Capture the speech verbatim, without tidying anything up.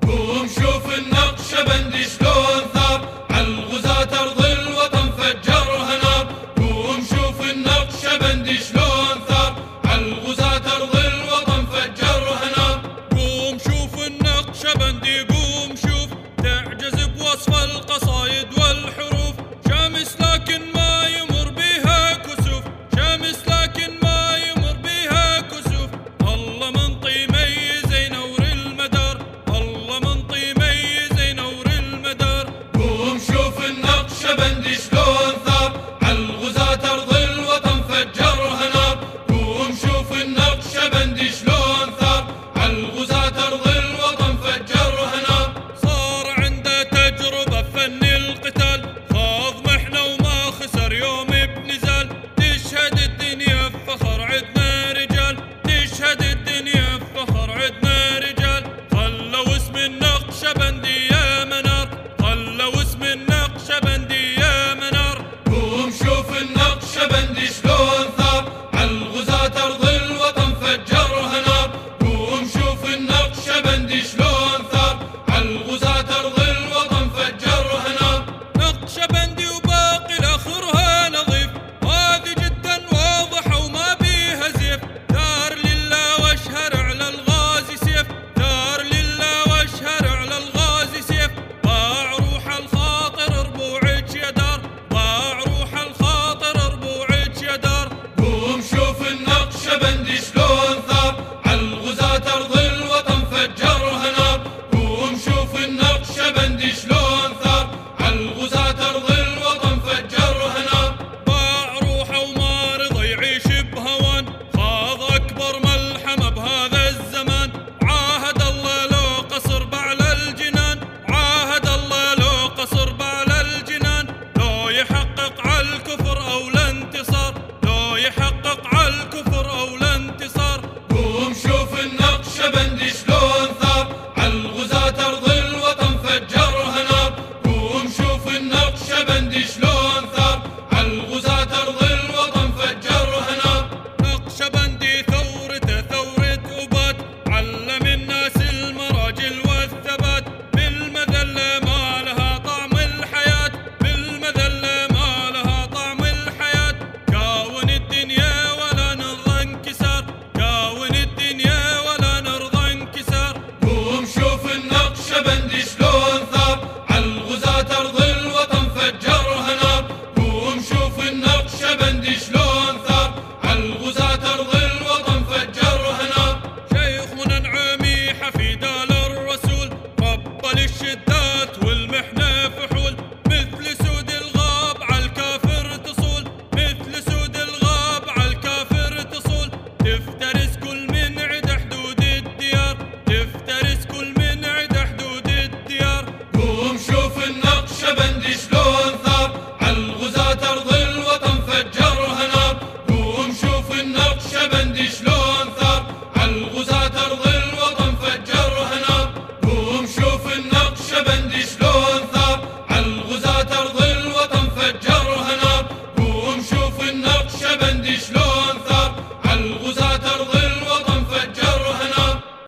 قوم شوف النقشبندي شلون ثار عالغزاة أرض الوطن فجرها نار. قوم شوف النقشبندي شلون ثار عالغزاة أرض الوطن فجرها نار. قوم شوف النقشبندي قوم شوف تعجز بوصف القصايد والحروف. شمس لكن ما يمر بها كسوف، شمس لكن ما يمر بها كسوف. الله منطي ميز ينور المدار، الله منطي ميز ينور المدار. قوم شوف النقشبندي شلون ثار عالغزاة أرض الوطن فجرها نار. قوم شوف النقشبندي شلون ثار عالغزاة أرض الوطن فجرها نار. صار عنده تجربة فن القتال، خاض محنة وما خسر يوم بنزال. تشهد الدنيا بفخر عدنا رجال، تشهد الدنيا بفخر عدنا رجال. خلوا اسم النقشبندي يا منار، خلوا اسم النقشبندي يا منار. قوم شوف النقشبندي شلون ثار عالغزاة أرض الوطن فجرها نار. قوم شوف النقشبندي شلون ثار عالغزاة أرض الوطن فجرها نار. نقشبندي وباقي لاخرها نظيف، هذه جدا واضحة وما بيها زيف. دار لله واشهر على الغازي سيف، دار لله واشهر على الغازي سيف. ضاع روح الخاطر ربوعك يا دار، ضاع روح الخاطر ربوعك يا دار. قوم شوف النقشبندي شلون ثار عالغزاة أرض الوطن فجرها نار. قوم شوف النقشبندي شلون ثار عالغزاة أرض الوطن فجرها نار. باع روحه وما رضى يعيش بهوان، خاض أكبر ملحمة بهذا الزمان. عاهد الله لو قصر بعلى الجنان، عاهد الله لو قصر بعلى الجنان. لو يحقق على الكفر أو الانتصار، لو يحقق على الكفر أو الانتصار. قوم شوف النقشبندي